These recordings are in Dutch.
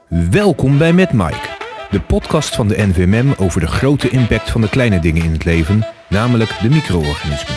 Welkom bij Met Mike, de podcast van de NVMM over de grote impact van de kleine dingen in het leven, namelijk de micro-organismen.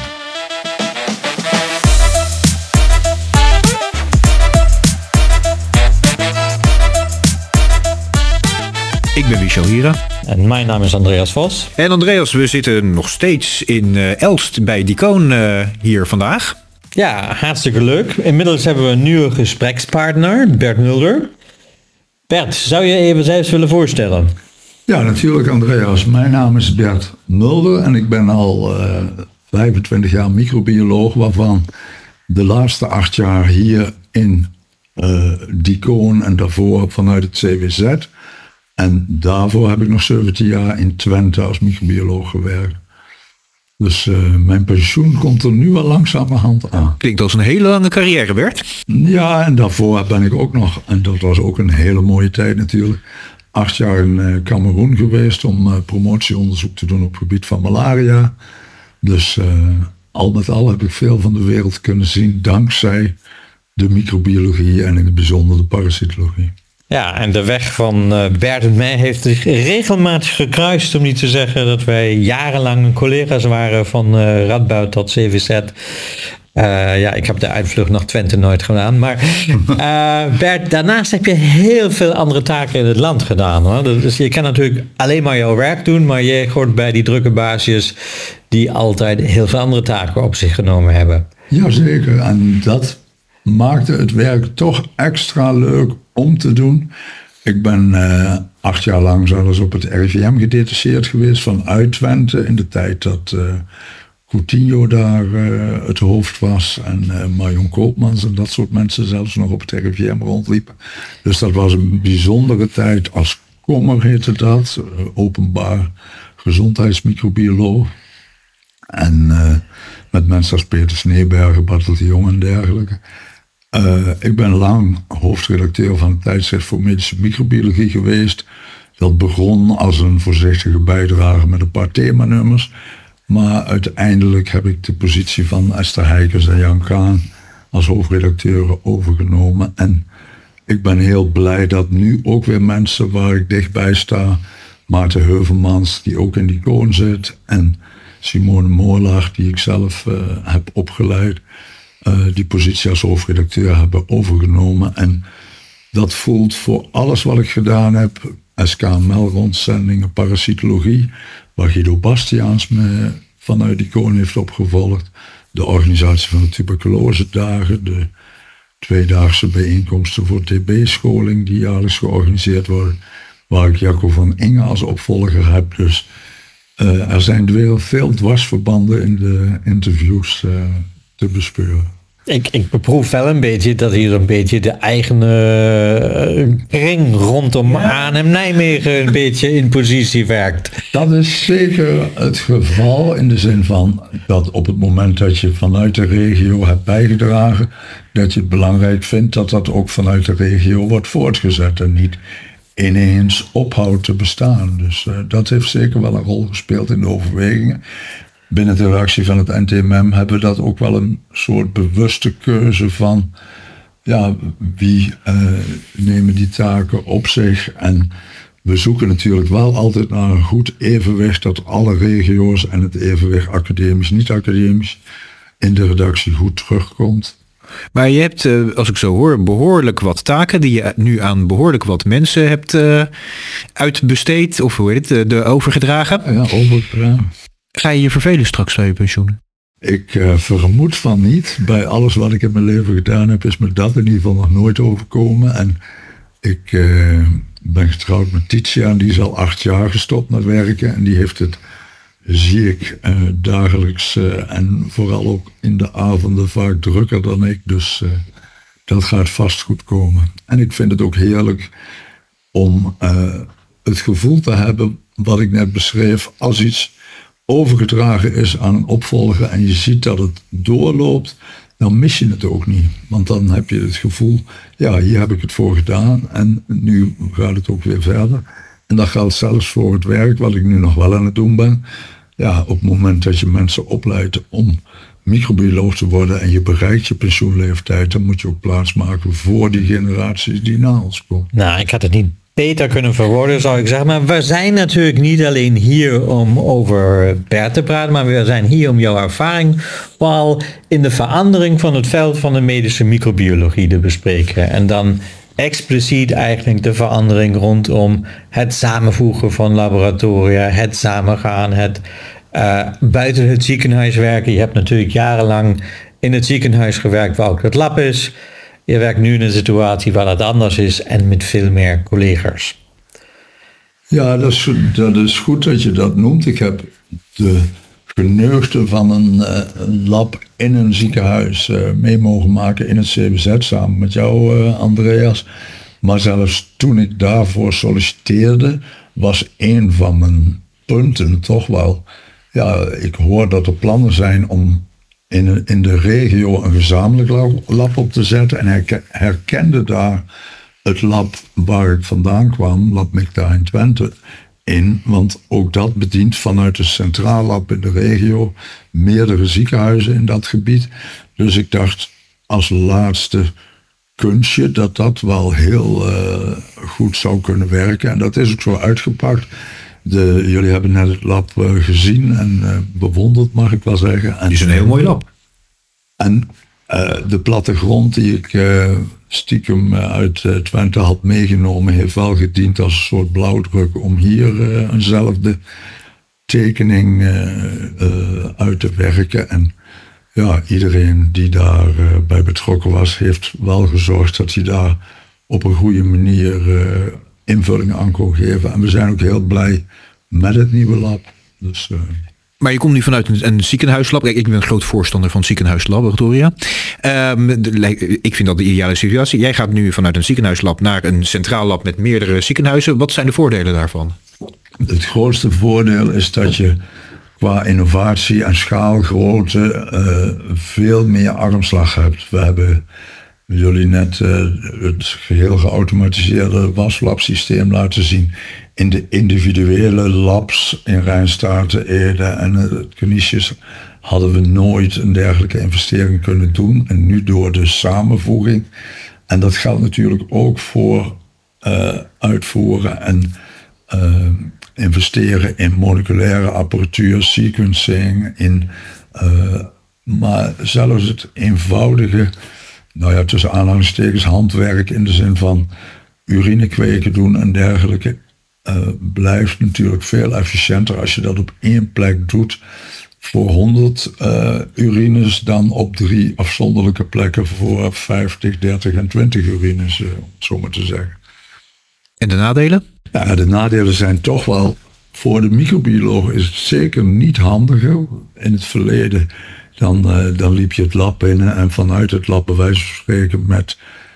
Ik ben Michel Hiera. En mijn naam is Andreas Vos. En Andreas, we zitten nog steeds in Elst bij Dicoon hier vandaag. Ja, hartstikke leuk. Inmiddels hebben we een nieuwe gesprekspartner, Bert Mulder. Bert, zou je even zelfs willen voorstellen? Ja, natuurlijk Andreas. Mijn naam is Bert Mulder en ik ben al 25 jaar microbioloog, waarvan de laatste 8 jaar hier in Dicoon en daarvoor vanuit het CWZ. En daarvoor heb ik nog 17 jaar in Twente als microbioloog gewerkt. Dus mijn pensioen komt er nu al langzamerhand aan. Klinkt als een hele lange carrière, Bert. Ja, en daarvoor ben ik ook nog, en dat was ook een hele mooie tijd natuurlijk, 8 jaar in Kameroen geweest om promotieonderzoek te doen op het gebied van malaria. Dus al met al heb ik veel van de wereld kunnen zien dankzij de microbiologie en in het bijzonder de parasitologie. Ja, en de weg van Bert en mij heeft zich regelmatig gekruist, om niet te zeggen dat wij jarenlang collega's waren van Radboud tot CVZ. Ja, ik heb de uitvlucht naar Twente nooit gedaan. Maar Bert, daarnaast heb je heel veel andere taken in het land gedaan. Hoor. Dus je kan natuurlijk alleen maar jouw werk doen, maar je hoort bij die drukke baasjes die altijd heel veel andere taken op zich genomen hebben. Jazeker, en dat maakte het werk toch extra leuk om te doen. Ik ben 8 jaar lang zelfs op het RIVM gedetacheerd geweest vanuit Twente in de tijd dat Coutinho daar het hoofd was en Marion Koopmans en dat soort mensen zelfs nog op het RIVM rondliepen. Dus dat was een bijzondere tijd. Als kommer heette dat, openbaar gezondheidsmicrobioloog. En met mensen als Peter Sneebergen, Bartel de Jong en dergelijke. Ik ben lang hoofdredacteur van het tijdschrift voor medische microbiologie geweest. Dat begon als een voorzichtige bijdrage met een paar themanummers. Maar uiteindelijk heb ik de positie van Esther Heikers en Jan Kaan als hoofdredacteuren overgenomen. En ik ben heel blij dat nu ook weer mensen waar ik dichtbij sta, Maarten Heuvelmans, die ook in Dicoon zit, en Simone Moorlaag, die ik zelf heb opgeleid, die positie als hoofdredacteur hebben overgenomen. En dat voelt voor alles wat ik gedaan heb, SKML-rondzendingen, parasitologie, waar Guido Bastiaans me vanuit Dicoon heeft opgevolgd, de organisatie van de tuberculosedagen, de 2-daagse bijeenkomsten voor TB-scholing die jaarlijks georganiseerd worden, waar ik Jacco van Inge als opvolger heb. Dus er zijn veel dwarsverbanden in de interviews te bespeuren. Ik beproef wel een beetje dat hier een beetje de eigen kring rondom Arnhem-Nijmegen een beetje in positie werkt. Dat is zeker het geval in de zin van dat op het moment dat je vanuit de regio hebt bijgedragen, dat je het belangrijk vindt dat dat ook vanuit de regio wordt voortgezet en niet ineens ophoudt te bestaan. Dus dat heeft zeker wel een rol gespeeld in de overwegingen. Binnen de redactie van het NTMM hebben we dat ook wel een soort bewuste keuze van, ja, wie nemen die taken op zich. En we zoeken natuurlijk wel altijd naar een goed evenwicht, dat alle regio's en het evenwicht academisch, niet academisch, in de redactie goed terugkomt. Maar je hebt, als ik zo hoor, behoorlijk wat taken die je nu aan behoorlijk wat mensen hebt uitbesteed, of hoe heet het, overgedragen. Ja, overgedragen. Ga je je vervelen straks bij je pensioen? Ik vermoed van niet. Bij alles wat ik in mijn leven gedaan heb, is me dat in ieder geval nog nooit overkomen. En ik ben getrouwd met Titia en die is al 8 jaar gestopt met werken. En die heeft het, zie ik, dagelijks en vooral ook in de avonden vaak drukker dan ik. Dus dat gaat vast goed komen. En ik vind het ook heerlijk om het gevoel te hebben, wat ik net beschreef, als iets overgedragen is aan een opvolger en je ziet dat het doorloopt, dan mis je het ook niet. Want dan heb je het gevoel, ja, hier heb ik het voor gedaan en nu gaat het ook weer verder. En dat geldt zelfs voor het werk, wat ik nu nog wel aan het doen ben. Ja, op het moment dat je mensen opleidt om microbioloog te worden en je bereikt je pensioenleeftijd, dan moet je ook plaatsmaken voor die generaties die na ons komen. Nou, ik had het niet beter kunnen verwoorden, zou ik zeggen. Maar we zijn natuurlijk niet alleen hier om over Bert te praten, maar we zijn hier om jouw ervaring vooral in de verandering van het veld van de medische microbiologie te bespreken. En dan expliciet eigenlijk de verandering rondom het samenvoegen van laboratoria, het samengaan, het buiten het ziekenhuis werken. Je hebt natuurlijk jarenlang in het ziekenhuis gewerkt waar ook het lab is. Je werkt nu in een situatie waar dat anders is en met veel meer collega's. Ja, dat is goed dat je dat noemt. Ik heb de geneugde van een lab in een ziekenhuis mee mogen maken in het CBZ samen met jou, Andreas. Maar zelfs toen ik daarvoor solliciteerde, was een van mijn punten toch wel, ja, ik hoor dat er plannen zijn om in de regio een gezamenlijk lab op te zetten en herkende daar het lab waar ik vandaan kwam, Lab MICTA in Twente, in. Want ook dat bedient vanuit een centraal lab in de regio meerdere ziekenhuizen in dat gebied. Dus ik dacht als laatste kunstje dat wel heel goed zou kunnen werken. En dat is ook zo uitgepakt. Jullie hebben net het lab gezien en bewonderd, mag ik wel zeggen. En, die is een heel mooi lab. En de plattegrond die ik stiekem uit Twente had meegenomen, heeft wel gediend als een soort blauwdruk om hier eenzelfde tekening uit te werken. En ja, iedereen die daar bij betrokken was, heeft wel gezorgd dat hij daar op een goede manier invulling aan kon geven. En we zijn ook heel blij met het nieuwe lab. Dus, maar je komt nu vanuit een ziekenhuislab. Kijk, ik ben een groot voorstander van ziekenhuislaboratoria. Ik vind dat de ideale situatie. Jij gaat nu vanuit een ziekenhuislab naar een centraal lab met meerdere ziekenhuizen. Wat zijn de voordelen daarvan? Het grootste voordeel is dat je qua innovatie en schaalgrootte veel meer armslag hebt. We hebben jullie net het geheel geautomatiseerde waslabsysteem laten zien. In de individuele labs in Rijnstaarten, Ede en het Canisius hadden we nooit een dergelijke investering kunnen doen. En nu door de samenvoeging. En dat geldt natuurlijk ook voor uitvoeren en investeren in moleculaire apparatuur, sequencing, maar zelfs het eenvoudige, nou ja, tussen aanhalingstekens handwerk in de zin van urine kweken doen en dergelijke, blijft natuurlijk veel efficiënter als je dat op één plek doet voor 100 urines dan op 3 afzonderlijke plekken voor 50, 30 en 20 urines, om het zo maar te zeggen. En de nadelen? Ja, de nadelen zijn toch wel, voor de microbioloog is het zeker niet handiger. In het verleden dan liep je het lab binnen en vanuit het lab bij wijze van spreken met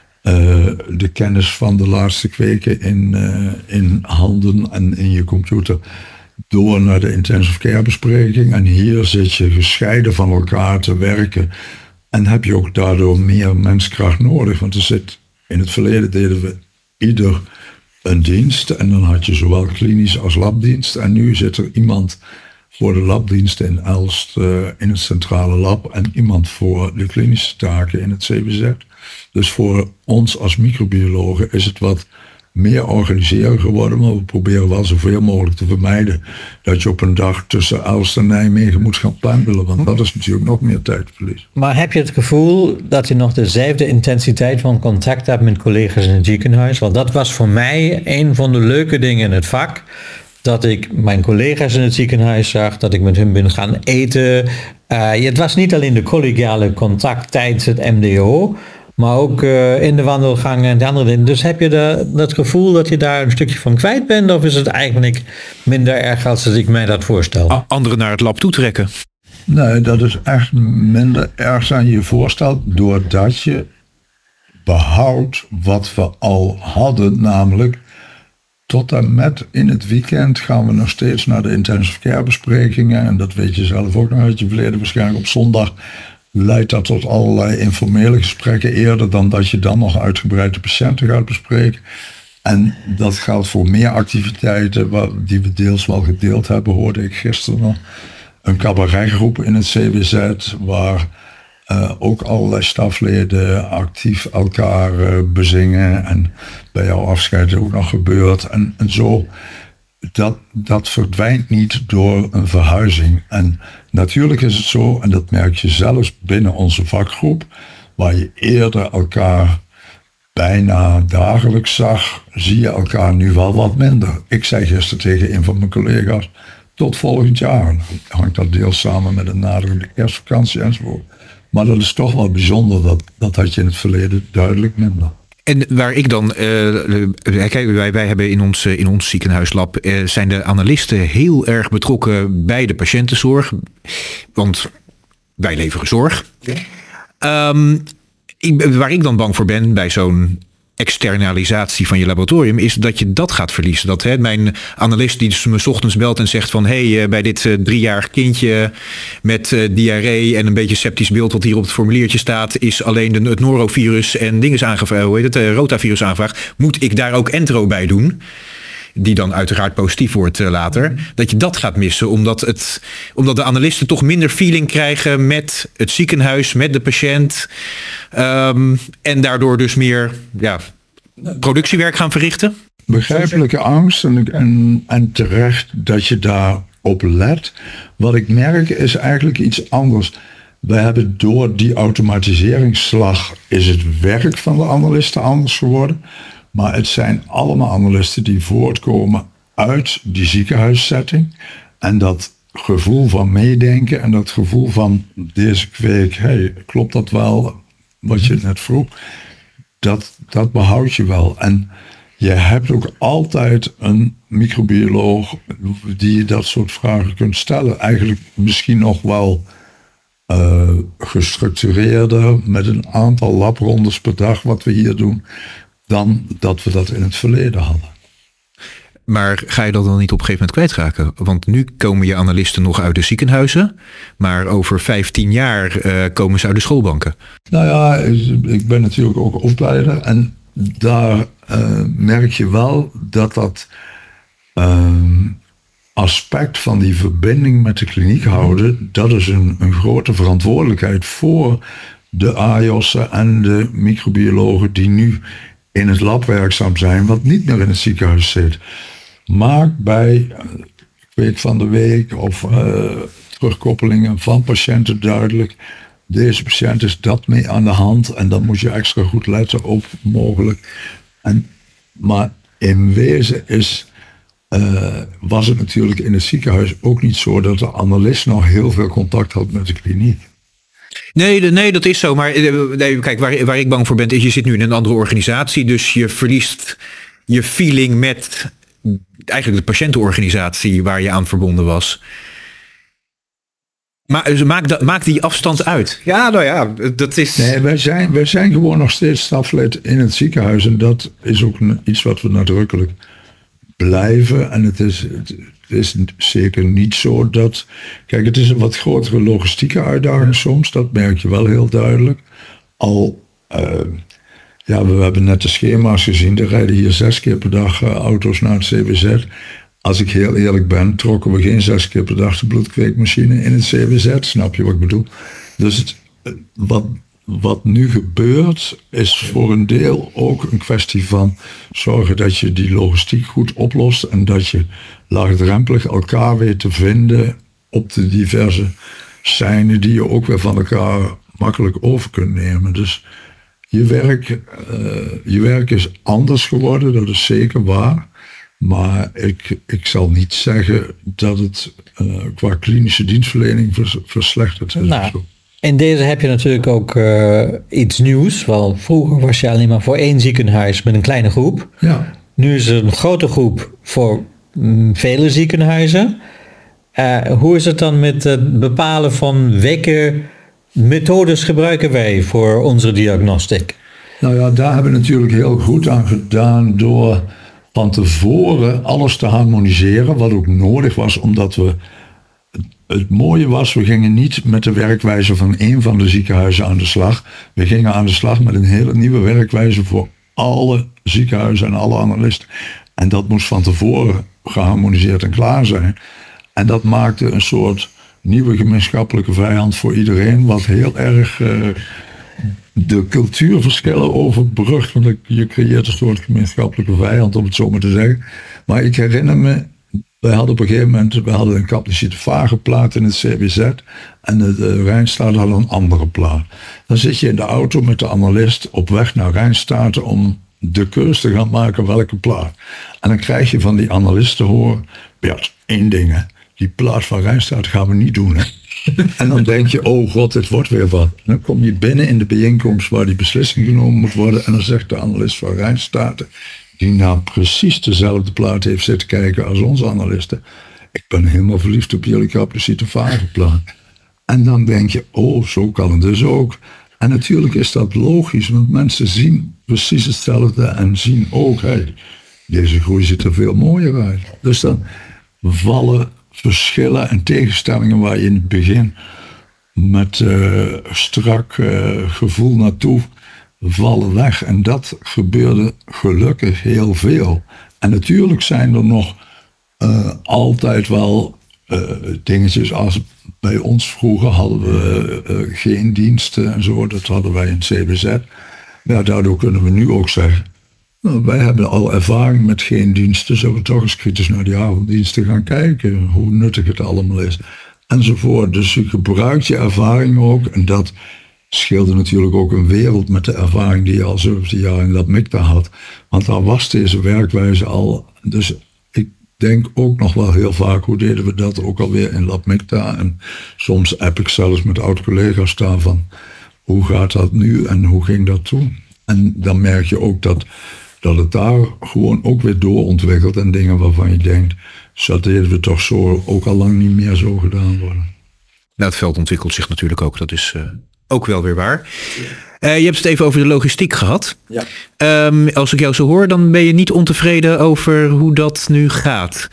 de kennis van de laatste kweken in handen en in je computer door naar de intensive care bespreking. En hier zit je gescheiden van elkaar te werken en heb je ook daardoor meer menskracht nodig. Want in het verleden deden we ieder een dienst en dan had je zowel klinisch als labdienst. En nu zit er iemand voor de labdienst in Elst in het centrale lab en iemand voor de klinische taken in het CBZ. Dus voor ons als microbiologen is het wat meer organiseren geworden, maar we proberen wel zoveel mogelijk te vermijden dat je op een dag tussen Elst en Nijmegen moet gaan pendelen, want dat is natuurlijk nog meer tijdverlies. Maar heb je het gevoel dat je nog dezelfde intensiteit van contact hebt met collega's in het ziekenhuis? Want dat was voor mij een van de leuke dingen in het vak, dat ik mijn collega's in het ziekenhuis zag, dat ik met hun ben gaan eten. Het was niet alleen de collegiale contact tijdens het MDO, maar ook in de wandelgangen en de andere dingen. Dus heb je dat gevoel dat je daar een stukje van kwijt bent? Of is het eigenlijk minder erg als ik mij dat voorstel? Anderen naar het lab toetrekken? Nee, dat is echt minder erg dan je voorstelt. Doordat je behoudt wat we al hadden. Namelijk tot en met in het weekend gaan we nog steeds naar de intensive care besprekingen. En dat weet je zelf ook nog uit je verleden. Waarschijnlijk op zondag leidt dat tot allerlei informele gesprekken eerder dan dat je dan nog uitgebreid de patiënten gaat bespreken. En dat geldt voor meer activiteiten die we deels wel gedeeld hebben, hoorde ik gisteren nog. een cabaretgroep in het CWZ, waar ook allerlei stafleden actief elkaar bezingen. En bij jouw afscheid ook nog gebeurt. En zo, dat verdwijnt niet door een verhuizing. En natuurlijk is het zo, en dat merk je zelfs binnen onze vakgroep, waar je eerder elkaar bijna dagelijks zag, zie je elkaar nu wel wat minder. Ik zei gisteren tegen een van mijn collega's, tot volgend jaar. Dan hangt dat deels samen met een naderende kerstvakantie enzovoort. Maar dat is toch wel bijzonder, dat had je in het verleden duidelijk minder. En waar ik dan, kijk, wij hebben in ons ziekenhuislab, zijn de analisten heel erg betrokken bij de patiëntenzorg. Want wij leveren zorg. Ja. Waar ik dan bang voor ben bij zo'n externalisatie van je laboratorium, is dat je dat gaat verliezen. Dat mijn analist die me 's ochtends belt en zegt van bij dit 3-jarig kindje met diarree en een beetje septisch beeld wat hier op het formuliertje staat, is alleen het norovirus en rotavirus aanvraag. Moet ik daar ook entero bij doen? Die dan uiteraard positief wordt later. Dat je dat gaat missen. Omdat de analisten toch minder feeling krijgen met het ziekenhuis, met de patiënt. En daardoor dus meer productiewerk gaan verrichten. Begrijpelijke angst en terecht dat je daarop let. Wat ik merk is eigenlijk iets anders. We hebben door die automatiseringsslag is het werk van de analisten anders geworden. Maar het zijn allemaal analisten die voortkomen uit die ziekenhuissetting. En dat gevoel van meedenken en dat gevoel van deze week, klopt dat wel, wat je net vroeg, dat behoud je wel. En je hebt ook altijd een microbioloog die je dat soort vragen kunt stellen. Eigenlijk misschien nog wel gestructureerder, met een aantal labrondes per dag wat we hier doen, dan dat we dat in het verleden hadden. Maar ga je dat dan niet op een gegeven moment kwijtraken? Want nu komen je analisten nog uit de ziekenhuizen, maar over 15 jaar komen ze uit de schoolbanken. Nou ja, ik ben natuurlijk ook opleider en daar merk je wel dat aspect van die verbinding met de kliniek houden, dat is een grote verantwoordelijkheid voor de AIOS'en en de microbiologen die nu in het lab werkzaam zijn, wat niet meer in het ziekenhuis zit. Maak bij, ik weet van de week of terugkoppelingen van patiënten duidelijk, deze patiënt is dat mee aan de hand en dan moet je extra goed letten op mogelijk. Maar in wezen was het natuurlijk in het ziekenhuis ook niet zo dat de analist nog heel veel contact had met de kliniek. Nee, dat is zo. Maar kijk, waar ik bang voor ben, is je zit nu in een andere organisatie. Dus je verliest je feeling met eigenlijk de patiëntenorganisatie waar je aan verbonden was. Maar maak die afstand uit. Ja, nou ja, dat is... Nee, wij zijn gewoon nog steeds staflid in het ziekenhuis. En dat is ook iets wat we nadrukkelijk blijven. En het is zeker niet zo dat... Kijk, het is een wat grotere logistieke uitdaging soms. Dat merk je wel heel duidelijk. We hebben net de schema's gezien. Er rijden hier 6 keer per dag auto's naar het CWZ. Als ik heel eerlijk ben, trokken we geen 6 keer per dag de bloedkweekmachine in het CWZ. Snap je wat ik bedoel? Dus wat nu gebeurt, is voor een deel ook een kwestie van zorgen dat je die logistiek goed oplost en dat je laagdrempelig elkaar weet te vinden op de diverse seinen die je ook weer van elkaar makkelijk over kunt nemen. Dus je werk is anders geworden, dat is zeker waar. Maar ik zal niet zeggen dat het qua klinische dienstverlening verslechterd is. Nou, in deze heb je natuurlijk ook iets nieuws. Want vroeger was je alleen maar voor 1 ziekenhuis met een kleine groep. Ja. Nu is het een grote groep voor vele ziekenhuizen. Hoe is het dan met het bepalen van welke methodes gebruiken wij voor onze diagnostiek? Nou ja, daar hebben we natuurlijk heel goed aan gedaan door van tevoren alles te harmoniseren, wat ook nodig was, omdat het mooie was, we gingen niet met de werkwijze van 1 van de ziekenhuizen aan de slag. We gingen aan de slag met een hele nieuwe werkwijze voor alle ziekenhuizen en alle analisten. En dat moest van tevoren geharmoniseerd en klaar zijn. En dat maakte een soort nieuwe gemeenschappelijke vijand voor iedereen, wat heel erg de cultuurverschillen overbrugt, want je creëert een soort gemeenschappelijke vijand, om het zo maar te zeggen. Maar ik herinner me, wij hadden op een gegeven moment een capaciteitsvage plaat in het CBZ en de Rijnstaten hadden een andere plaat. Dan zit je in de auto met de analist op weg naar Rijnstaten om de keus te gaan maken welke plaat. En dan krijg je van die analisten horen, Bert, 1 ding, hè, die plaat van Rijnstaten gaan we niet doen. Hè. En dan denk je, oh god, dit wordt weer wat. En dan kom je binnen in de bijeenkomst waar die beslissing genomen moet worden en dan zegt de analist van Rijnstaten, die naar precies dezelfde plaat heeft zitten kijken als onze analisten, ik ben helemaal verliefd op jullie capaciteitsvage plaat. En dan denk je, oh, zo kan het dus ook. En natuurlijk is dat logisch, want mensen zien precies hetzelfde en zien ook, hey, deze groei ziet er veel mooier uit. Dus dan vallen verschillen en tegenstellingen waar je in het begin met strak gevoel naartoe vallen weg. En dat gebeurde gelukkig heel veel. En natuurlijk zijn er nog altijd wel dingetjes als bij ons vroeger hadden we geen diensten en zo. Dat hadden wij in het CBZ. Ja, daardoor kunnen we nu ook zeggen, nou, wij hebben al ervaring met geen diensten. Zullen we toch eens kritisch naar die avonddiensten gaan kijken. Hoe nuttig het allemaal is. Enzovoort. Dus je gebruikt je ervaring ook. En dat scheelde natuurlijk ook een wereld met de ervaring die je al 17 jaar in LabMICTA had. Want daar was deze werkwijze al. Dus ik denk ook nog wel heel vaak, hoe deden we dat ook alweer in LabMICTA. En soms app ik zelfs met oud-collega's daarvan. Hoe gaat dat nu en hoe ging dat toen? En dan merk je ook dat het daar gewoon ook weer doorontwikkelt en dingen waarvan je denkt, dat deden we toch zo ook al lang niet meer zo gedaan worden. Nou, het veld ontwikkelt zich natuurlijk ook, dat is ook wel weer waar. Je hebt het even over de logistiek gehad. Ja. Als ik jou zo hoor, dan ben je niet ontevreden over hoe dat nu gaat.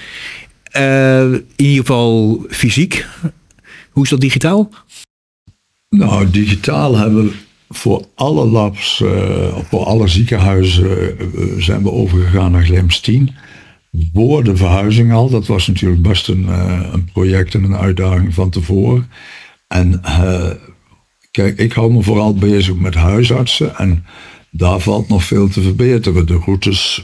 In ieder geval fysiek. Hoe is dat digitaal? Nou, digitaal hebben we voor alle labs, voor alle ziekenhuizen zijn we overgegaan naar GLIMS 10. Voor de verhuizing al, dat was natuurlijk best een project en een uitdaging van tevoren. En kijk, ik hou me vooral bezig met huisartsen en daar valt nog veel te verbeteren. De routes,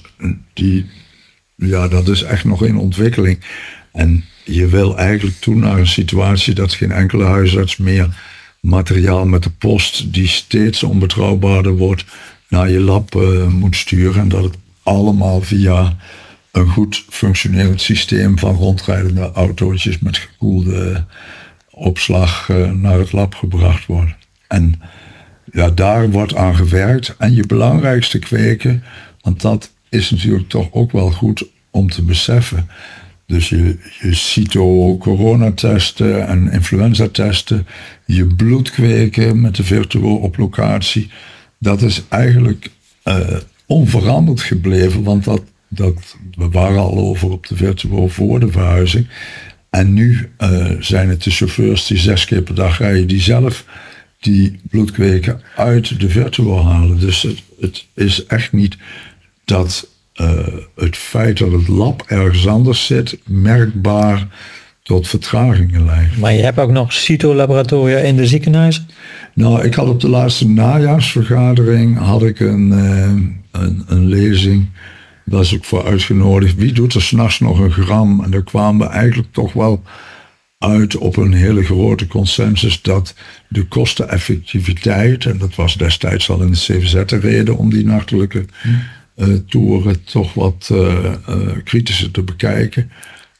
dat is echt nog in ontwikkeling. En je wil eigenlijk toe naar een situatie dat geen enkele huisarts meer materiaal met de post die steeds onbetrouwbaarder wordt naar je lab moet sturen. En dat het allemaal via een goed functionerend systeem van rondrijdende autootjes met gekoelde opslag naar het lab gebracht wordt. En ja, daar wordt aan gewerkt. En je belangrijkste kweken, want dat is natuurlijk toch ook wel goed om te beseffen. Dus je cyto-coronatesten en influenzatesten, je bloed kweken met de Virtuo op locatie, dat is eigenlijk onveranderd gebleven, want we waren al over op de Virtuo voor de verhuizing. En nu zijn het de chauffeurs die 6 keer per dag rijden, die zelf die bloedkweken uit de Virtuo halen. Dus het is echt niet dat het feit dat het lab ergens anders zit merkbaar tot vertragingen leidt. Maar je hebt ook nog cytolaboratoria in de ziekenhuizen? Nou, ik had op de laatste najaarsvergadering had ik een lezing. Daar is ik voor uitgenodigd. Wie doet er 's nachts nog een gram? En daar kwamen we eigenlijk toch wel uit op een hele grote consensus dat de kosteneffectiviteit, en dat was destijds al in de CVZ de reden om die nachtelijke toeren toch wat kritischer te bekijken.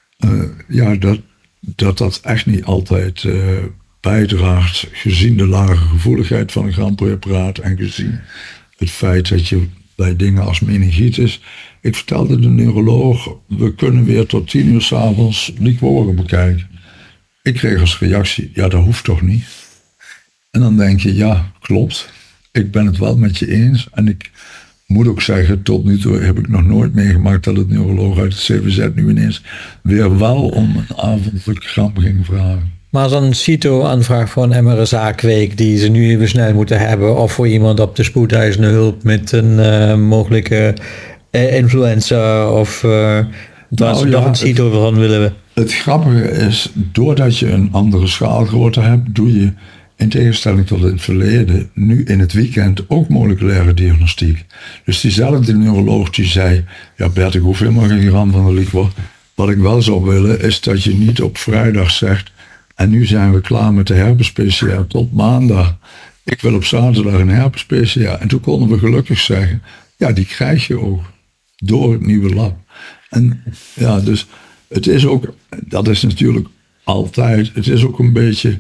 Dat echt niet altijd bijdraagt, gezien de lage gevoeligheid van een grampreparaat en gezien het feit dat je bij dingen als meningitis. Ik vertelde de neuroloog, we kunnen weer tot 10 uur 's avonds liquoren bekijken. Ik kreeg als reactie, ja, dat hoeft toch niet? En dan denk je, ja, klopt. Ik ben het wel met je eens. En ik moet ook zeggen, tot nu toe heb ik nog nooit meegemaakt dat het neuroloog uit het CVZ nu ineens weer wel om een avondelijk gram ging vragen. Maar als een CITO-aanvraag voor een MRSA-kweek die ze nu even snel moeten hebben, of voor iemand op de spoedeisende hulp met een mogelijke influenza, of waar ze nog een CITO van willen we. Het grappige is, doordat je een andere schaalgrootte hebt, doe je in tegenstelling tot in het verleden nu in het weekend ook moleculaire diagnostiek. Dus diezelfde neuroloog die zei, ja Bert, ik hoef helemaal geen gram van de liquor. Wat ik wel zou willen is dat je niet op vrijdag zegt, en nu zijn we klaar met de herpes-PCR tot maandag. Ik wil op zaterdag een herpes-PCR. En toen konden we gelukkig zeggen, ja die krijg je ook door het nieuwe lab. En ja, dus het is ook, dat is natuurlijk altijd, het is ook een beetje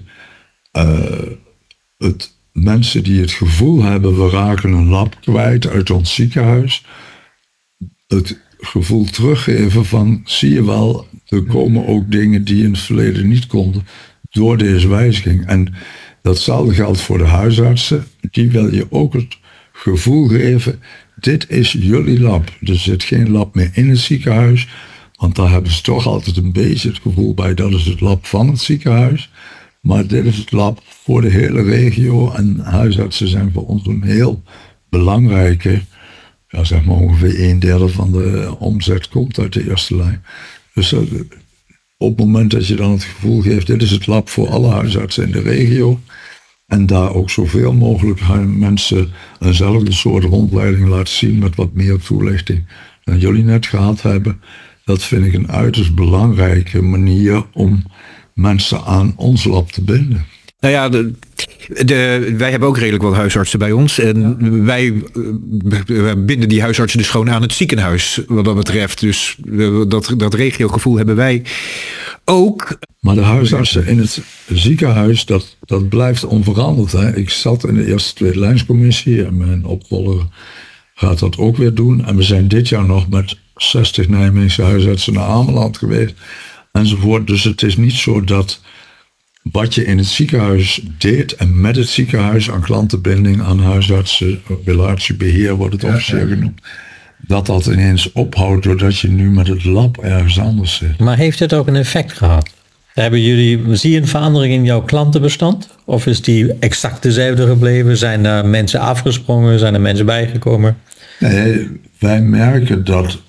het mensen die het gevoel hebben, we raken een lab kwijt uit ons ziekenhuis. Het gevoel teruggeven van, zie je wel, er komen ook dingen die in het verleden niet konden door deze wijziging. En datzelfde geldt voor de huisartsen. Die wil je ook het gevoel geven, dit is jullie lab. Er zit geen lab meer in het ziekenhuis. Want daar hebben ze toch altijd een beetje het gevoel bij, dat is het lab van het ziekenhuis. Maar dit is het lab voor de hele regio. En huisartsen zijn voor ons een heel belangrijke, ja, zeg maar ongeveer 1/3 van de omzet komt uit de eerste lijn. Dus op het moment dat je dan het gevoel geeft, dit is het lab voor alle huisartsen in de regio. En daar ook zoveel mogelijk mensen eenzelfde soort rondleiding laten zien met wat meer toelichting dan jullie net gehad hebben. Dat vind ik een uiterst belangrijke manier om mensen aan ons lab te binden. Nou ja, wij hebben ook redelijk wat huisartsen bij ons. En wij binden die huisartsen dus gewoon aan het ziekenhuis wat dat betreft. Dus dat regiogevoel hebben wij ook. Maar de huisartsen in het ziekenhuis, dat blijft onveranderd. Hè? Ik zat in de eerste tweede lijnscommissie en mijn opvolger gaat dat ook weer doen. En we zijn dit jaar nog met 60 Nijmeegse huisartsen naar Ameland geweest enzovoort. Dus het is niet zo dat wat je in het ziekenhuis deed en met het ziekenhuis aan klantenbinding, aan huisartsen, relatiebeheer wordt het officieel genoemd, dat ineens ophoudt doordat je nu met het lab ergens anders zit. Maar heeft het ook een effect gehad? Zie je een verandering in jouw klantenbestand? Of is die exact dezelfde gebleven? Zijn er mensen afgesprongen? Zijn er mensen bijgekomen? Nee, wij merken dat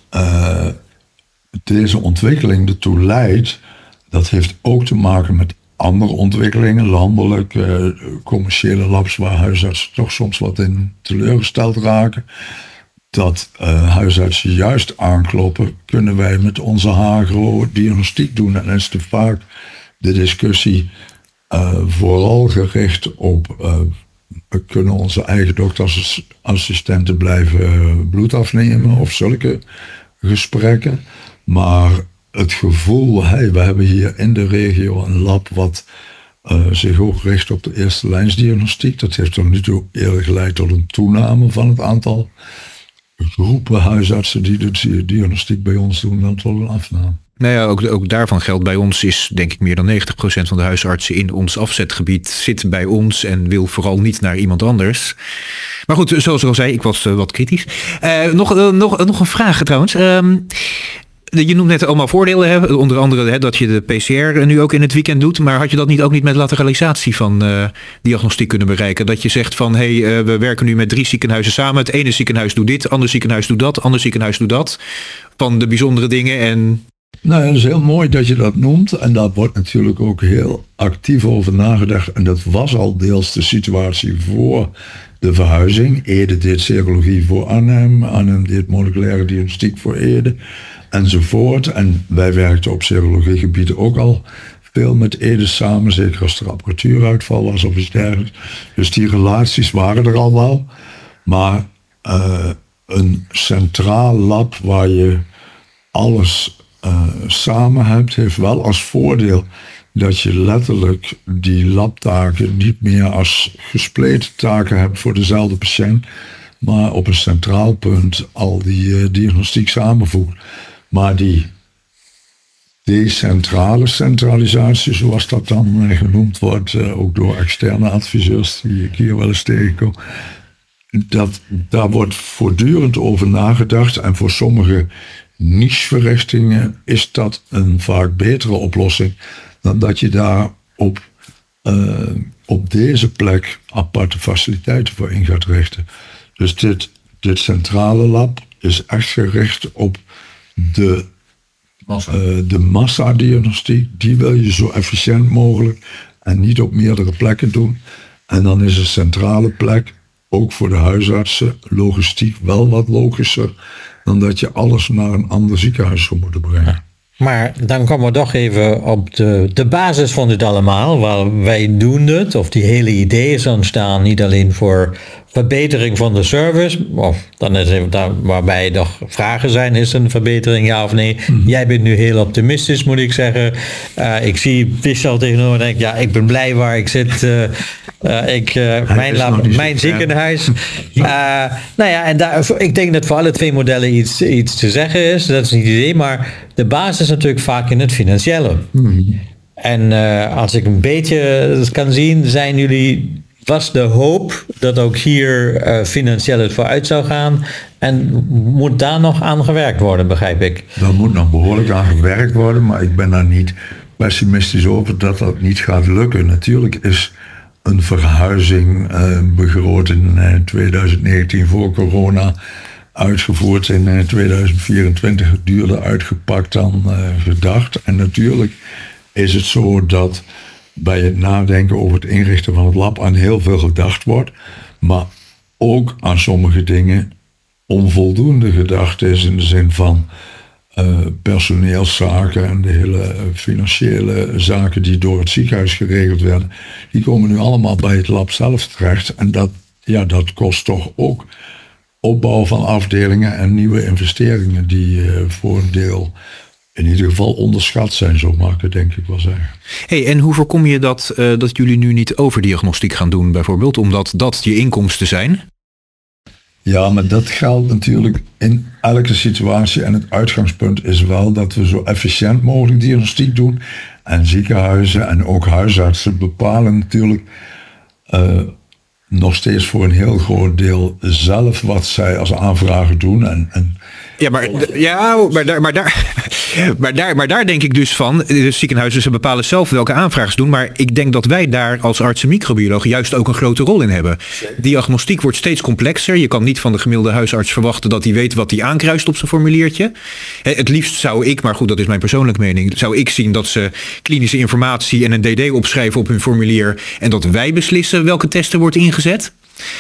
deze ontwikkeling ertoe leidt. Dat heeft ook te maken met andere ontwikkelingen, landelijk, commerciële labs waar huisartsen toch soms wat in teleurgesteld raken. Dat huisartsen juist aankloppen, kunnen wij met onze Hagro diagnostiek doen. En dan is te vaak de discussie vooral gericht op, kunnen onze eigen doktersassistenten blijven bloed afnemen of zulke gesprekken. Maar het gevoel, we hebben hier in de regio een lab wat zich ook richt op de eerste lijnsdiagnostiek. Dat heeft tot nu toe eerder geleid tot een toename van het aantal groepen huisartsen die de diagnostiek bij ons doen dan tot een afname. Nou ja, ook daarvan geldt bij ons is denk ik meer dan 90% van de huisartsen in ons afzetgebied zit bij ons en wil vooral niet naar iemand anders. Maar goed, zoals ik al zei, ik was wat kritisch. Nog een vraag trouwens. Je noemt net allemaal voordelen, hè? Onder andere dat je de PCR nu ook in het weekend doet. Maar had je dat ook niet met lateralisatie van diagnostiek kunnen bereiken? Dat je zegt van, we werken nu met 3 ziekenhuizen samen. Het ene ziekenhuis doet dit, ander ziekenhuis doet dat, ander ziekenhuis doet dat. Van de bijzondere dingen en... Nou, het is heel mooi dat je dat noemt. En daar wordt natuurlijk ook heel actief over nagedacht. En dat was al deels de situatie voor de verhuizing. Ede deed serologie voor Arnhem. Arnhem deed moleculaire diagnostiek voor Ede. Enzovoort. En wij werkten op serologiegebied ook al veel met Ede samen. Zeker als er apparatuuruitval was of iets dergelijks. Dus die relaties waren er al wel. Maar een centraal lab waar je alles samen hebt, heeft wel als voordeel dat je letterlijk die labtaken niet meer als gespleten taken hebt voor dezelfde patiënt, maar op een centraal punt al die diagnostiek samenvoegt. Maar die decentrale centralisatie, zoals dat dan genoemd wordt, ook door externe adviseurs die ik hier wel eens tegenkom, daar wordt voortdurend over nagedacht. En voor sommige nicheverrichtingen is dat een vaak betere oplossing dan dat je daar op deze plek aparte faciliteiten voor in gaat richten. Dus dit centrale lab is echt gericht op de De massadiagnostiek, die wil je zo efficiënt mogelijk en niet op meerdere plekken doen. En dan is een centrale plek, ook voor de huisartsen, logistiek wel wat logischer dan dat je alles naar een ander ziekenhuis zou moeten brengen. Maar dan komen we toch even op de basis van dit allemaal. Waar wij doen het, of die hele idee is ontstaan, niet alleen voor verbetering van de service, of dan is het daar waarbij nog vragen zijn, is een verbetering ja of nee? Jij bent nu heel optimistisch, moet ik zeggen. Ik zie Vishal tegenover en denk, ja, ik ben blij waar ik zit. Mijn ziekenhuis. Nou ja, en ik denk dat voor alle twee modellen iets te zeggen is. Dat is niet het idee, maar de basis is natuurlijk vaak in het financiële. En als ik een beetje kan zien, was de hoop dat ook hier financieel het vooruit zou gaan. En moet daar nog aan gewerkt worden, begrijp ik? Daar moet nog behoorlijk aan gewerkt worden, maar ik ben daar niet pessimistisch over dat dat niet gaat lukken. Natuurlijk is een verhuizing begroot in 2019 voor corona, uitgevoerd in 2024 duurder uitgepakt dan gedacht. En natuurlijk is het zo dat bij het nadenken over het inrichten van het lab aan heel veel gedacht wordt, maar ook aan sommige dingen onvoldoende gedacht is in de zin van personeelszaken en de hele financiële zaken die door het ziekenhuis geregeld werden, die komen nu allemaal bij het lab zelf terecht. En dat kost toch ook opbouw van afdelingen en nieuwe investeringen die voor een deel in ieder geval onderschat zijn, zo mag ik het denk ik wel zeggen. Hey, en hoe voorkom je dat jullie nu niet overdiagnostiek gaan doen bijvoorbeeld, omdat dat je inkomsten zijn? Ja, maar dat geldt natuurlijk in elke situatie en het uitgangspunt is wel dat we zo efficiënt mogelijk diagnostiek doen. En ziekenhuizen en ook huisartsen bepalen natuurlijk nog steeds voor een heel groot deel zelf wat zij als aanvrager doen. Maar daar denk ik dus van, de ziekenhuizen ze bepalen zelf welke aanvragen ze doen, maar ik denk dat wij daar als artsen microbiologen juist ook een grote rol in hebben. Diagnostiek wordt steeds complexer. Je kan niet van de gemiddelde huisarts verwachten dat hij weet wat hij aankruist op zijn formuliertje. Het liefst zou ik, maar goed, dat is mijn persoonlijke mening, zou ik zien dat ze klinische informatie en een DD opschrijven op hun formulier en dat wij beslissen welke testen wordt ingezet.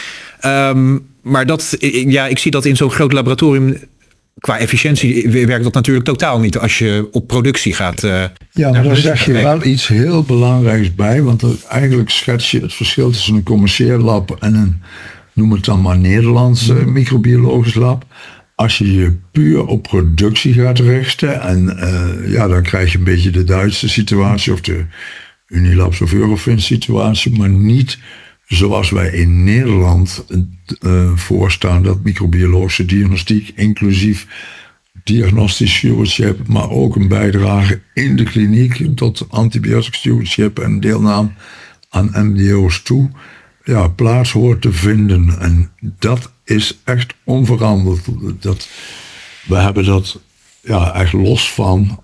Maar ik zie dat in zo'n groot laboratorium. Qua efficiëntie werkt dat natuurlijk totaal niet als je op productie gaat. Ja, maar daar zeg je wel iets heel belangrijks bij. Want eigenlijk schets je het verschil tussen een commercieel lab en een, noem het dan maar, Nederlands microbiologisch lab. Als je je puur op productie gaat richten, en dan krijg je een beetje de Duitse situatie of de Unilabs of Eurofins situatie, maar niet zoals wij in Nederland voorstaan, dat microbiologische diagnostiek, inclusief diagnostisch stewardship, maar ook een bijdrage in de kliniek tot antibiotic stewardship en deelname aan MDO's toe, plaats hoort te vinden. En dat is echt onveranderd. We hebben dat echt los van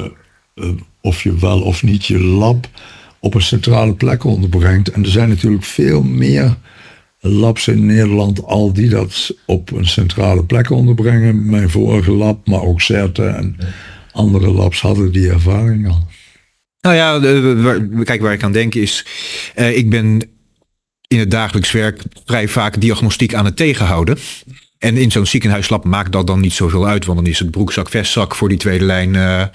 of je wel of niet je lab op een centrale plek onderbrengt. En er zijn natuurlijk veel meer labs in Nederland al die dat op een centrale plek onderbrengen. Mijn vorige lab, maar ook CERTE en andere labs hadden die ervaring al. Nou ja, kijk, waar ik aan denk is, ik ben in het dagelijks werk vrij vaak diagnostiek aan het tegenhouden. En in zo'n ziekenhuislab maakt dat dan niet zoveel uit, want dan is het broekzak, vestzak voor die tweede lijn.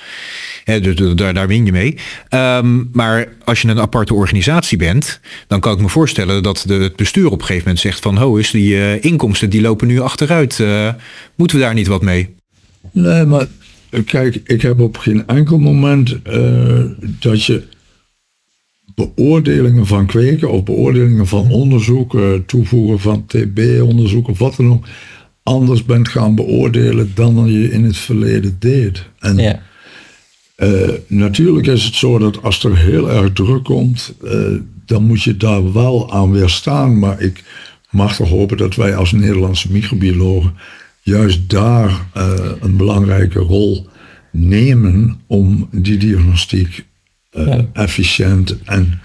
Dus daar win je mee. Maar als je een aparte organisatie bent, dan kan ik me voorstellen dat het bestuur op een gegeven moment zegt van, die inkomsten die lopen nu achteruit. Moeten we daar niet wat mee? Nee, maar kijk, ik heb op geen enkel moment dat je beoordelingen van kweken of beoordelingen van onderzoek, toevoegen van TB-onderzoek of wat dan ook, anders bent gaan beoordelen dan je in het verleden deed. En natuurlijk is het zo dat als er heel erg druk komt, dan moet je daar wel aan weerstaan. Maar ik mag toch hopen dat wij als Nederlandse microbiologen juist daar een belangrijke rol nemen om die diagnostiek efficiënt en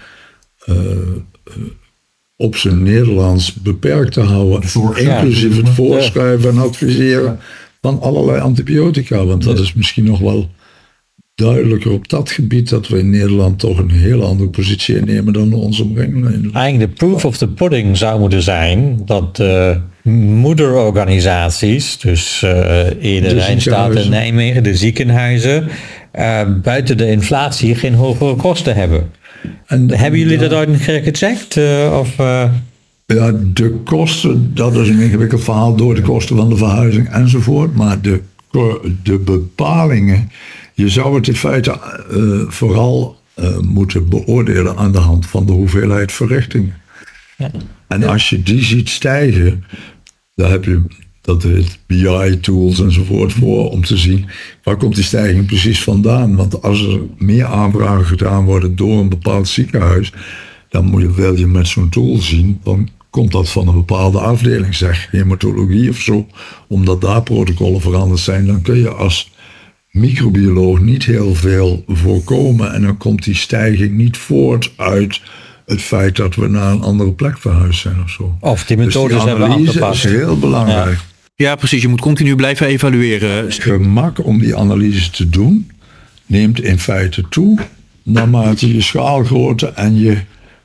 op zijn Nederlands beperkt te houden. Inclusief het voorschrijven en adviseren van allerlei antibiotica. Want dat is misschien nog wel duidelijker op dat gebied dat we in Nederland toch een heel andere positie innemen dan onze omringende. Eigenlijk de proof of the pudding zou moeten zijn dat moederorganisaties, dus Ede, Rijnstaten, Nijmegen, de ziekenhuizen, buiten de inflatie geen hogere kosten hebben. Hebben jullie dat ooit gecheckt? Ja, de kosten, dat is een ingewikkeld verhaal door de kosten van de verhuizing enzovoort. Maar de bepalingen, je zou het in feite vooral moeten beoordelen aan de hand van de hoeveelheid verrichtingen. Ja. En als je die ziet stijgen, daar heb je dat BI-tools enzovoort voor om te zien waar komt die stijging precies vandaan. Want als er meer aanvragen gedaan worden door een bepaald ziekenhuis, dan wil je met zo'n tool zien, dan komt dat van een bepaalde afdeling, zeg hematologie of zo, omdat daar protocollen veranderd zijn, dan kun je als microbioloog niet heel veel voorkomen en dan komt die stijging niet voort uit het feit dat we naar een andere plek verhuisd zijn of zo. Of die methodes dus die hebben aangepast. Is heel belangrijk. Ja, precies. Je moet continu blijven evalueren. Het gemak om die analyse te doen neemt in feite toe naarmate je schaalgrootte en je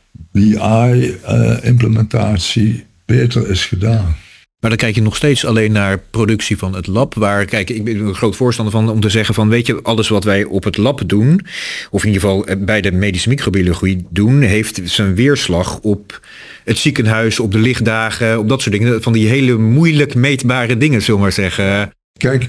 BI-implementatie beter is gedaan. Maar dan kijk je nog steeds alleen naar productie van het lab. Waar, kijk, ik ben een groot voorstander van om te zeggen van, weet je, alles wat wij op het lab doen, of in ieder geval bij de medische microbiologie doen, heeft zijn weerslag op het ziekenhuis, op de lichtdagen, op dat soort dingen. Van die hele moeilijk meetbare dingen, zullen we maar zeggen. Kijk,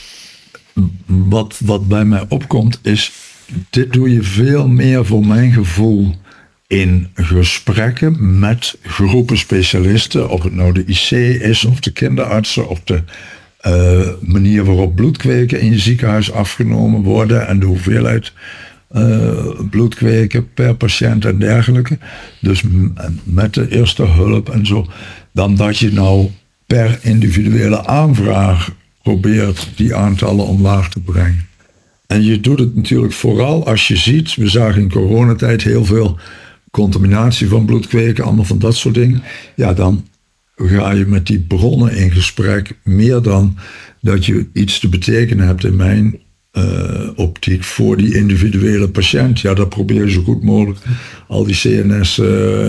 wat bij mij opkomt is, dit doe je veel meer voor mijn gevoel in gesprekken met groepen specialisten, of het nou de IC is, of de kinderartsen, of de manier waarop bloedkweken in je ziekenhuis afgenomen worden en de hoeveelheid bloedkweken per patiënt en dergelijke. Dus met de eerste hulp en zo, dan dat je nou per individuele aanvraag probeert die aantallen omlaag te brengen. En je doet het natuurlijk vooral als je ziet, we zagen in coronatijd heel veel contaminatie van bloedkweken, allemaal van dat soort dingen. Ja, dan ga je met die bronnen in gesprek, meer dan dat je iets te betekenen hebt in mijn optiek voor die individuele patiënt. Ja, dat probeer je zo goed mogelijk al die CNS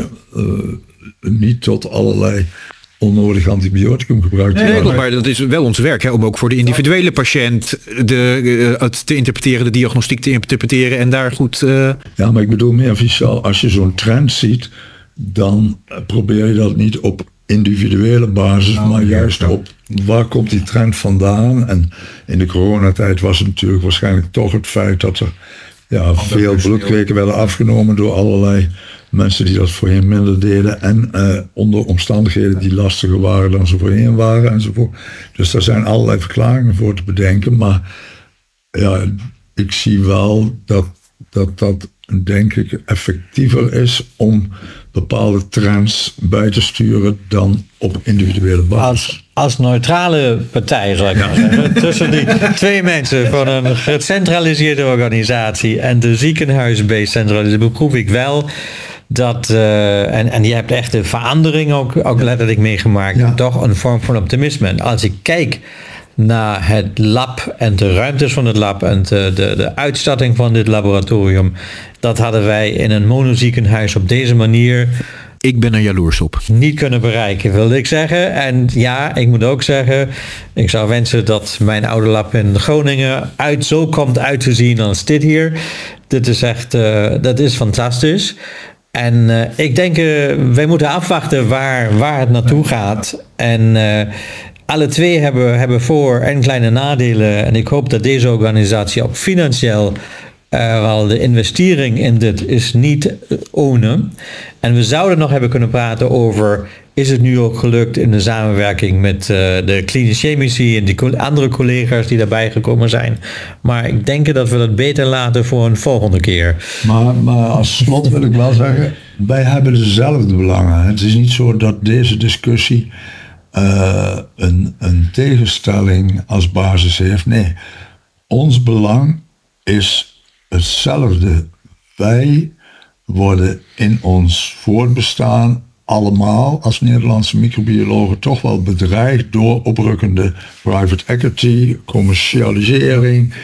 niet tot allerlei onnodig antibioticum gebruikt. Nee, maar dat is wel ons werk, hè, om ook voor de individuele patiënt het te interpreteren, de diagnostiek te interpreteren en daar goed... Ja, maar ik bedoel meer, Vishal, als je zo'n trend ziet, dan probeer je dat niet op individuele basis, maar juist op waar komt die trend vandaan. En in de coronatijd was het natuurlijk waarschijnlijk toch het feit dat er veel bloedkweken werden afgenomen door allerlei mensen die dat voorheen minder deden en onder omstandigheden die lastiger waren dan ze voorheen waren enzovoort. Dus daar zijn allerlei verklaringen voor te bedenken, maar ja, ik zie wel dat denk ik effectiever is om bepaalde trends bij te sturen dan op individuele basis. Als neutrale partij, zou ik maar zeggen, tussen die twee mensen van een gecentraliseerde organisatie en de ziekenhuis-based centralisatie, beproef ik wel dat, en je hebt echt de verandering ook letterlijk meegemaakt, toch een vorm van optimisme. En als ik kijk naar het lab en de ruimtes van het lab en de uitstatting van dit laboratorium, dat hadden wij in een monoziekenhuis op deze manier, ik ben er jaloers op, niet kunnen bereiken, wilde ik zeggen. En ja, ik moet ook zeggen, ik zou wensen dat mijn oude lab in Groningen zo komt uit te zien als dit hier. Dit is echt, dat is fantastisch. En ik denk, wij moeten afwachten waar het naartoe gaat. En alle twee hebben voor- en kleine nadelen. En ik hoop dat deze organisatie ook financieel wel de investering in dit is niet ownen. En we zouden nog hebben kunnen praten over, is het nu ook gelukt in de samenwerking met de klinisch chemici en die andere collega's die daarbij gekomen zijn. Maar ik denk dat we dat beter laten voor een volgende keer. Maar als slot wil ik wel zeggen, wij hebben dezelfde belangen. Het is niet zo dat deze discussie een tegenstelling als basis heeft. Nee, ons belang is hetzelfde. Wij worden in ons voortbestaan allemaal als Nederlandse microbiologen toch wel bedreigd door oprukkende private equity, commercialisering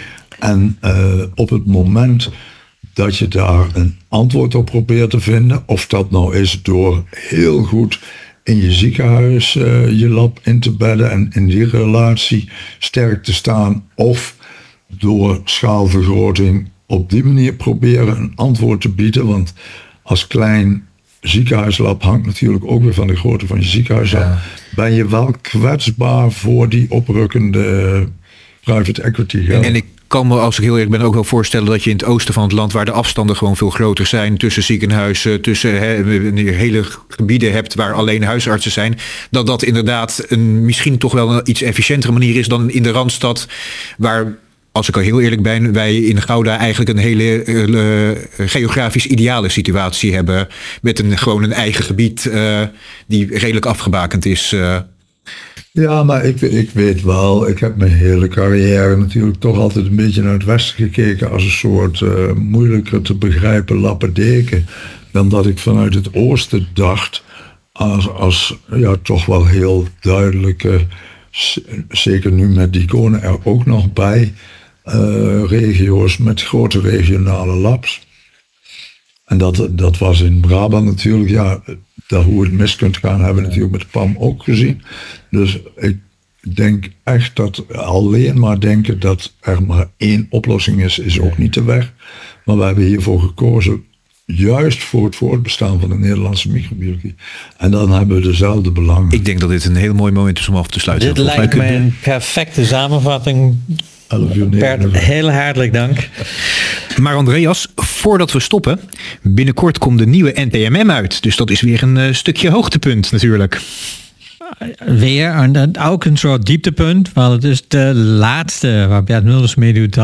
En op het moment dat je daar een antwoord op probeert te vinden, of dat nou is door heel goed in je ziekenhuis je lab in te bedden en in die relatie sterk te staan, of door schaalvergroting op die manier proberen een antwoord te bieden. Want als klein ziekenhuislab hangt natuurlijk ook weer van de grootte van je ziekenhuislab. Ja. Ben je wel kwetsbaar voor die oprukkende private equity geld. En ik kan me, als ik heel eerlijk ben, ook wel voorstellen dat je in het oosten van het land, waar de afstanden gewoon veel groter zijn tussen ziekenhuizen, tussen hele gebieden hebt waar alleen huisartsen zijn, dat inderdaad misschien toch wel een iets efficiëntere manier is dan in de Randstad, waar, als ik al heel eerlijk ben, wij in Gouda eigenlijk een hele geografisch ideale situatie hebben. Met gewoon een eigen gebied die redelijk afgebakend is. Ja, maar ik weet wel, ik heb mijn hele carrière natuurlijk toch altijd een beetje naar het westen gekeken als een soort moeilijker te begrijpen lappendeken. Dan dat ik vanuit het oosten dacht als toch wel heel duidelijke, zeker nu met Digonen er ook nog bij, regio's met grote regionale labs. En dat was in Brabant natuurlijk, hoe het mis kunt gaan, hebben we natuurlijk met de PAM ook gezien. Dus ik denk echt dat alleen maar denken dat er maar één oplossing is ook niet de weg. Maar we hebben hiervoor gekozen, juist voor het voortbestaan van de Nederlandse microbiologie. En dan hebben we dezelfde belangen. Ik denk dat dit een heel mooi moment is om af te sluiten. Dit lijkt mij een perfecte samenvatting. Bert, heel hartelijk dank. Maar Andreas, voordat we stoppen, binnenkort komt de nieuwe NTMM uit. Dus dat is weer een stukje hoogtepunt natuurlijk. Weer, en ook een soort dieptepunt, want het is de laatste waar Bert Mulders meedoet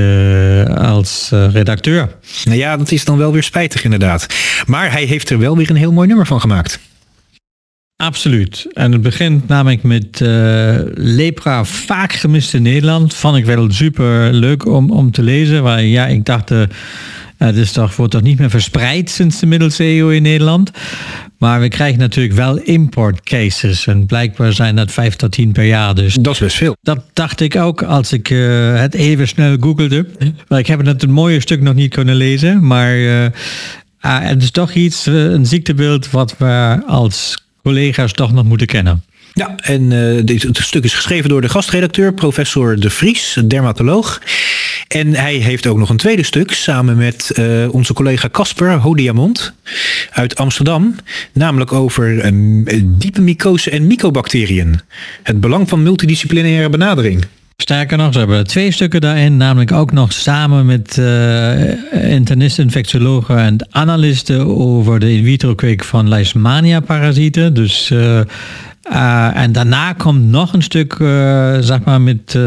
als redacteur. Nou ja, dat is dan wel weer spijtig inderdaad. Maar hij heeft er wel weer een heel mooi nummer van gemaakt. Absoluut. En het begint namelijk met lepra, vaak gemist in Nederland. Vond ik wel super leuk om te lezen. Maar ja, ik dacht, wordt toch niet meer verspreid sinds de middeleeuwen eeuw in Nederland. Maar we krijgen natuurlijk wel import cases. En blijkbaar zijn dat 5 tot 10 per jaar. Dus dat is best veel. Dat dacht ik ook als ik het even snel googelde. Maar ik heb het mooie stuk nog niet kunnen lezen. Maar het is toch een ziektebeeld wat we als collega's toch nog moeten kennen. Ja, en het stuk is geschreven door de gastredacteur, professor De Vries, dermatoloog. En hij heeft ook nog een tweede stuk samen met onze collega Casper Hodiamond uit Amsterdam. Namelijk over diepe mycose en mycobacteriën. Het belang van multidisciplinaire benadering. Sterker nog, ze hebben 2 stukken daarin, namelijk ook nog samen met internisten, infectiologen en analisten over de in vitro kweek van Leishmania-parasieten. Dus en daarna komt nog een stuk, met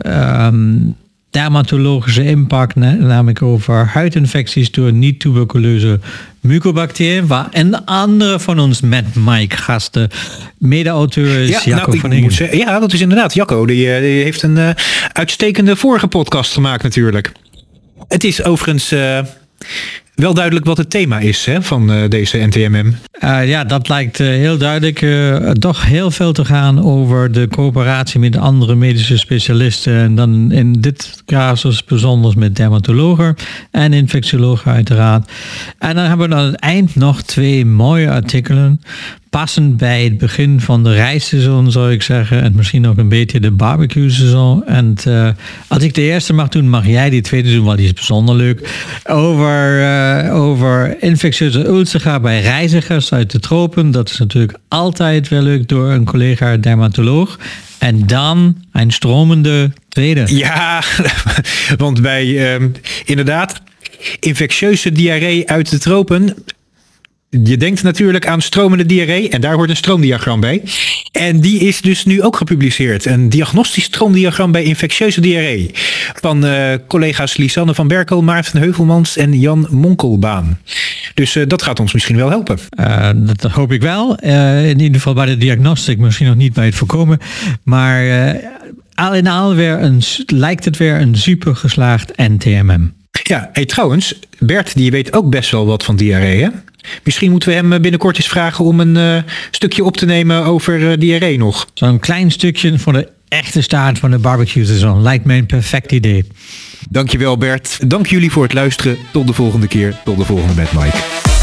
dermatologische impact, namelijk over huidinfecties door niet-tuberculeuze mycobacteriën, waar een andere van ons met Mike gasten mede-auteur is Jacco van Ingen. Ja, dat is inderdaad Jacco. Die heeft een uitstekende vorige podcast gemaakt natuurlijk. Het is overigens wel duidelijk wat het thema is van deze NTMM. Dat lijkt heel duidelijk. Toch heel veel te gaan over de coöperatie met andere medische specialisten. En dan in dit casus bijzonder met dermatologen en infectiologen uiteraard. En dan hebben we aan het eind nog 2 mooie artikelen. Passend bij het begin van de reisseizoen, zou ik zeggen. En misschien ook een beetje de barbecue-seizoen. En als ik de eerste mag doen, mag jij die tweede doen, want die is bijzonder leuk. Over infectieuze ulcera bij reizigers uit de tropen. Dat is natuurlijk altijd wel leuk door een collega dermatoloog. En dan een stromende tweede. Ja, want bij inderdaad infectieuze diarree uit de tropen. Je denkt natuurlijk aan stromende diarree en daar hoort een stroomdiagram bij. En die is dus nu ook gepubliceerd. Een diagnostisch stroomdiagram bij infectieuze diarree. Van collega's Lisanne van Berkel, Maarten Heuvelmans en Jan Monkelbaan. Dus dat gaat ons misschien wel helpen. Dat hoop ik wel. In ieder geval bij de diagnostic, misschien nog niet bij het voorkomen. Maar al in al lijkt het weer een super geslaagd NTMM. Ja, trouwens, Bert die weet ook best wel wat van diarree, hè? Misschien moeten we hem binnenkort eens vragen om een stukje op te nemen over diarree nog. Zo'n klein stukje voor de echte staart van de barbecue seizoen. Lijkt me een perfect idee. Dankjewel Bert. Dank jullie voor het luisteren. Tot de volgende keer. Tot de volgende Mad Mike.